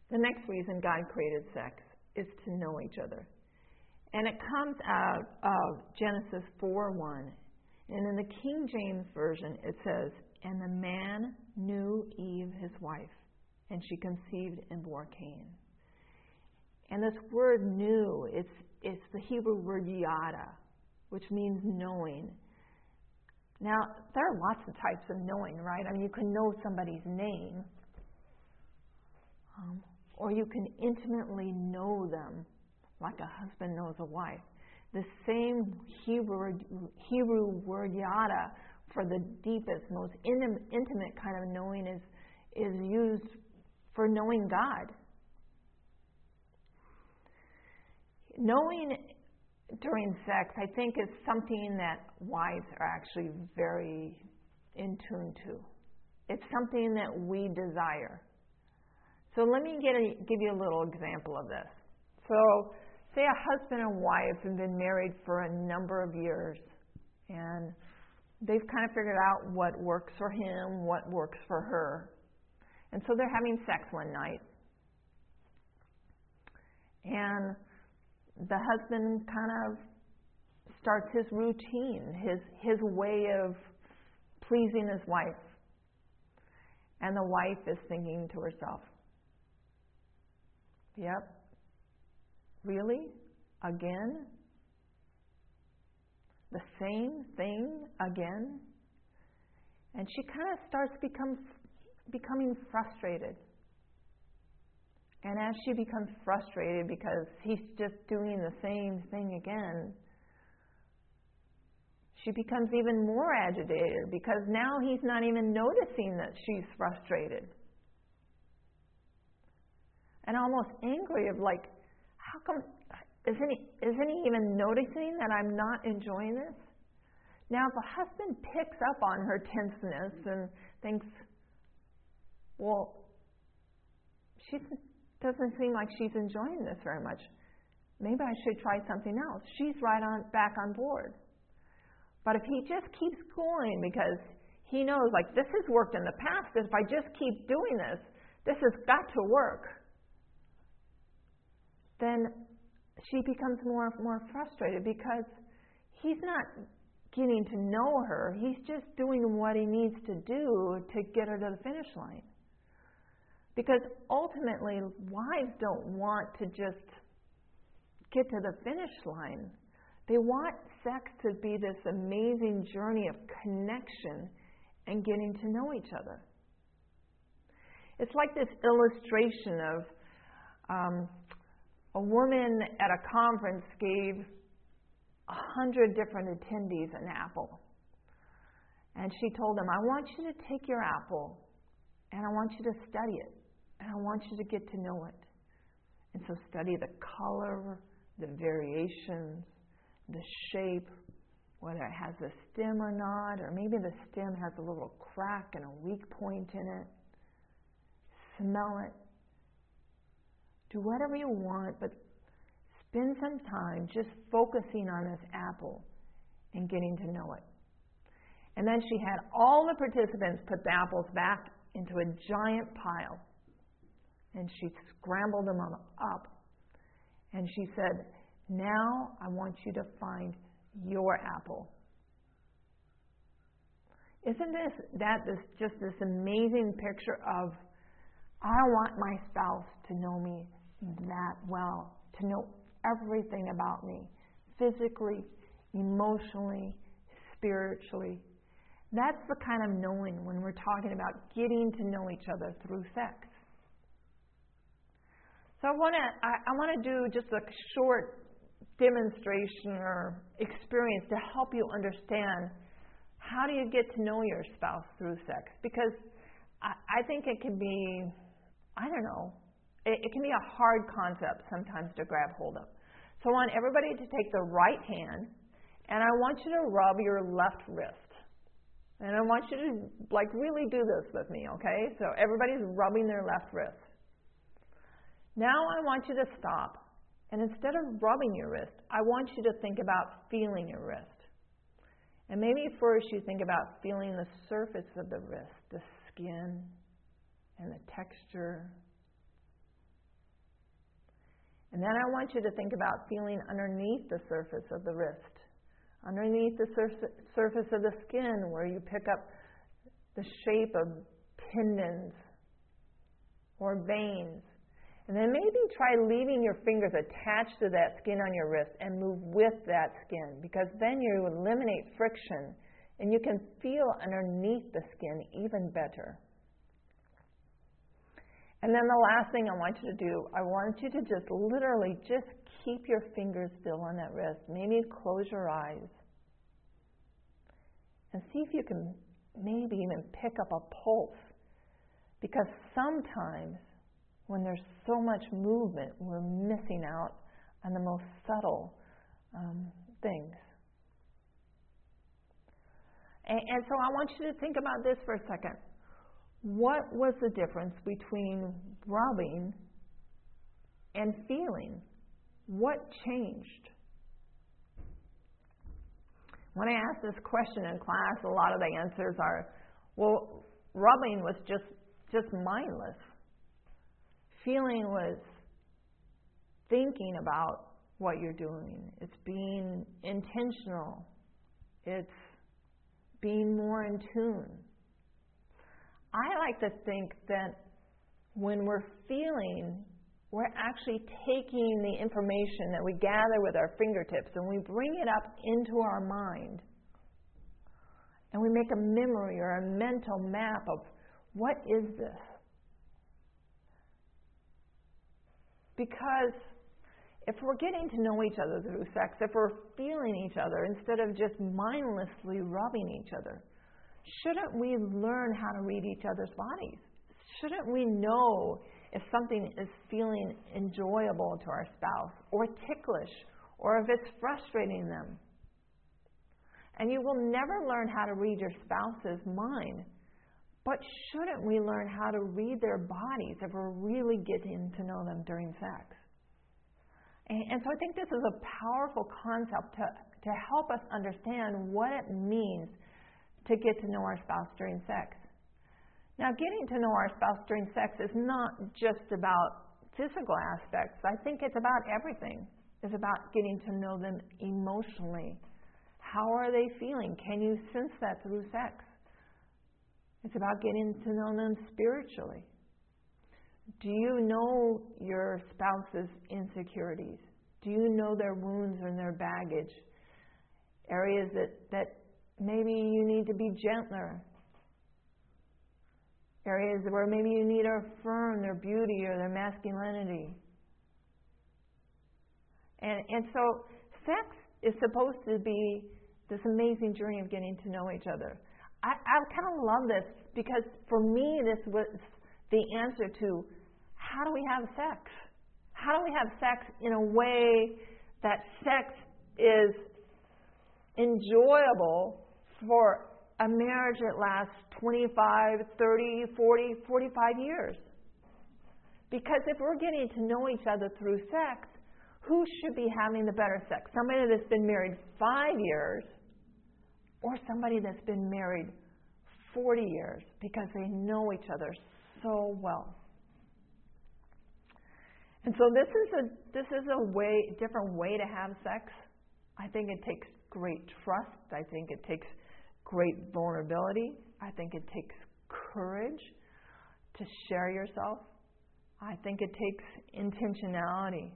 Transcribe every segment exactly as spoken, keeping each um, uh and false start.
The next reason God created sex is to know each other. And it comes out of Genesis four one. And in the King James Version, it says, "And the man knew Eve, his wife, and she conceived and bore Cain." And this word "knew," it's, it's the Hebrew word yada, which means knowing. Now, there are lots of types of knowing, right? I mean, you can know somebody's name, um, or you can intimately know them, like a husband knows a wife. The same Hebrew, Hebrew word yada for the deepest, most intim- intimate kind of knowing is, is used for knowing God. Knowing during sex, I think, is something that wives are actually very in tune to. It's something that we desire. So let me get a, give you a little example of this. So say a husband and wife have been married for a number of years, and they've kind of figured out what works for him, what works for her. And so they're having sex one night. And the husband kind of starts his routine, his his way of pleasing his wife. And the wife is thinking to herself, "Yep, really? Again? The same thing again?" And she kind of starts become, becoming frustrated. And as she becomes frustrated because he's just doing the same thing again, she becomes even more agitated because now he's not even noticing that she's frustrated. And almost angry of like, how come, isn't he, isn't he even noticing that I'm not enjoying this? Now if a husband picks up on her tenseness and thinks, well, she's doesn't seem like she's enjoying this very much. Maybe I should try something else. She's right on back on board. But if he just keeps going because he knows, like, this has worked in the past, if I just keep doing this, this has got to work, then she becomes more and more frustrated because he's not getting to know her. He's just doing what he needs to do to get her to the finish line. Because ultimately, wives don't want to just get to the finish line. They want sex to be this amazing journey of connection and getting to know each other. It's like this illustration of um, a woman at a conference gave a hundred different attendees an apple. And she told them, "I want you to take your apple and I want you to study it. And I want you to get to know it." And so study the color, the variations, the shape, whether it has a stem or not, or maybe the stem has a little crack and a weak point in it. Smell it. Do whatever you want, but spend some time just focusing on this apple and getting to know it. And then she had all the participants put the apples back into a giant pile. And she scrambled them up. And she said, "Now I want you to find your apple." Isn't this that this just this amazing picture of, I want my spouse to know me that well, to know everything about me, physically, emotionally, spiritually. That's the kind of knowing when we're talking about getting to know each other through sex. So I want to I, I want to do just a short demonstration or experience to help you understand how do you get to know your spouse through sex. Because I, I think it can be, I don't know, it, it can be a hard concept sometimes to grab hold of. So I want everybody to take the right hand, and I want you to rub your left wrist. And I want you to like really do this with me, okay? So everybody's rubbing their left wrist. Now I want you to stop, and instead of rubbing your wrist, I want you to think about feeling your wrist. And maybe first you think about feeling the surface of the wrist, the skin and the texture. And then I want you to think about feeling underneath the surface of the wrist, underneath the sur- surface of the skin where you pick up the shape of tendons or veins. And then maybe try leaving your fingers attached to that skin on your wrist and move with that skin, because then you eliminate friction and you can feel underneath the skin even better. And then the last thing I want you to do, I want you to just literally just keep your fingers still on that wrist. Maybe close your eyes and see if you can maybe even pick up a pulse. Because sometimes when there's so much movement, we're missing out on the most subtle um, things. And, and so I want you to think about this for a second. What was the difference between rubbing and feeling? What changed? When I ask this question in class, a lot of the answers are, well, rubbing was just, just mindless. Feeling was thinking about what you're doing. It's being intentional. It's being more in tune. I like to think that when we're feeling, we're actually taking the information that we gather with our fingertips and we bring it up into our mind. And we make a memory or a mental map of, what is this? Because if we're getting to know each other through sex, if we're feeling each other instead of just mindlessly rubbing each other, shouldn't we learn how to read each other's bodies? Shouldn't we know if something is feeling enjoyable to our spouse or ticklish or if it's frustrating them? And you will never learn how to read your spouse's mind, but shouldn't we learn how to read their bodies if we're really getting to know them during sex? And, and so I think this is a powerful concept to, to help us understand what it means to get to know our spouse during sex. Now, getting to know our spouse during sex is not just about physical aspects. I think it's about everything. It's about getting to know them emotionally. How are they feeling? Can you sense that through sex? It's about getting to know them spiritually. Do you know your spouse's insecurities? Do you know their wounds and their baggage? Areas that, that maybe you need to be gentler. Areas where maybe you need to affirm their beauty or their masculinity. And, and so sex is supposed to be this amazing journey of getting to know each other. I, I kind of love this because for me this was the answer to, how do we have sex? How do we have sex in a way that sex is enjoyable for a marriage that lasts twenty-five, thirty, forty, forty-five years? Because if we're getting to know each other through sex, who should be having the better sex? Somebody that's been married five years or somebody that's been married forty years because they know each other so well. And so this is a this is a way different way to have sex. I think it takes great trust. I think it takes great vulnerability. I think it takes courage to share yourself. I think it takes intentionality.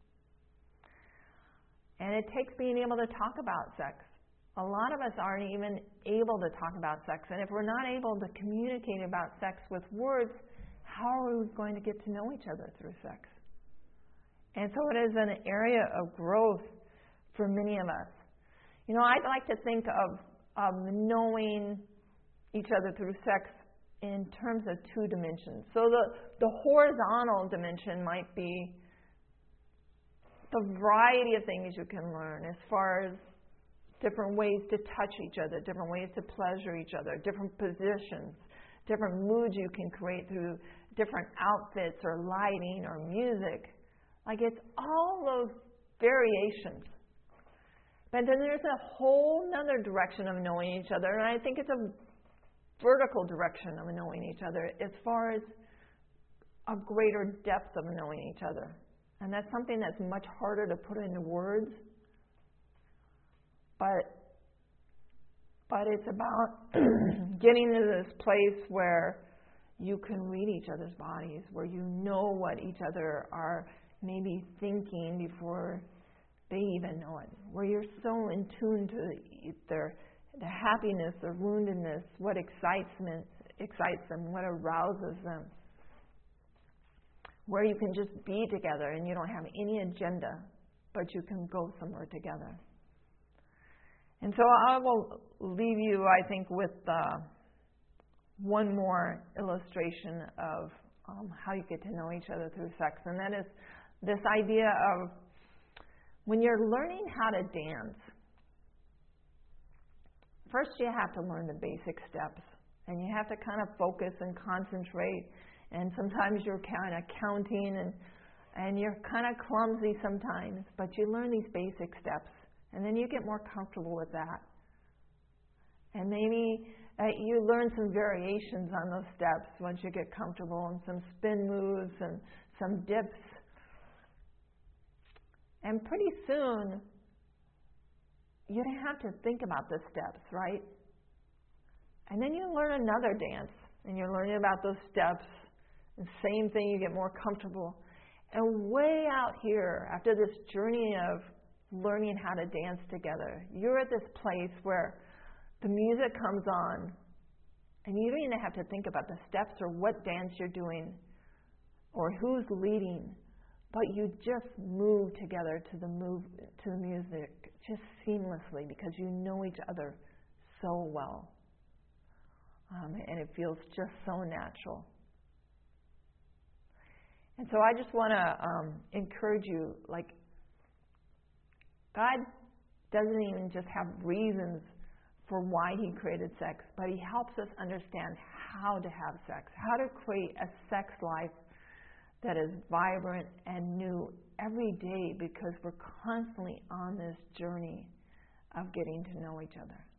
And it takes being able to talk about sex. A lot of us aren't even able to talk about sex. And if we're not able to communicate about sex with words, how are we going to get to know each other through sex? And so it is an area of growth for many of us. You know, I'd like to think of um, knowing each other through sex in terms of two dimensions. So the, the horizontal dimension might be the variety of things you can learn as far as different ways to touch each other, different ways to pleasure each other, different positions, different moods you can create through different outfits or lighting or music. Like, it's all those variations. But then there's a whole other direction of knowing each other, and I think it's a vertical direction of knowing each other as far as a greater depth of knowing each other. And that's something that's much harder to put into words. But but it's about getting to this place where you can read each other's bodies, where you know what each other are maybe thinking before they even know it, where you're so in tune to their the happiness, their woundedness, what excites them, excites them, what arouses them, where you can just be together and you don't have any agenda, but you can go somewhere together. And so I will leave you, I think, with uh, one more illustration of um, how you get to know each other through sex, and that is this idea of when you're learning how to dance, first you have to learn the basic steps, and you have to kind of focus and concentrate, and sometimes you're kind of counting, and and you're kind of clumsy sometimes, but you learn these basic steps, and then you get more comfortable with that. And maybe uh, you learn some variations on those steps once you get comfortable, and some spin moves and some dips. And pretty soon, you don't have to think about the steps, right? And then you learn another dance, and you're learning about those steps. And same thing, you get more comfortable. And way out here, after this journey of learning how to dance together, you're at this place where the music comes on, and you don't even have to think about the steps or what dance you're doing or who's leading, but you just move together to the move to the music just seamlessly because you know each other so well, um, and it feels just so natural. And so I just want to um, encourage you, like, God doesn't even just have reasons for why He created sex, but He helps us understand how to have sex, how to create a sex life that is vibrant and new every day, because we're constantly on this journey of getting to know each other.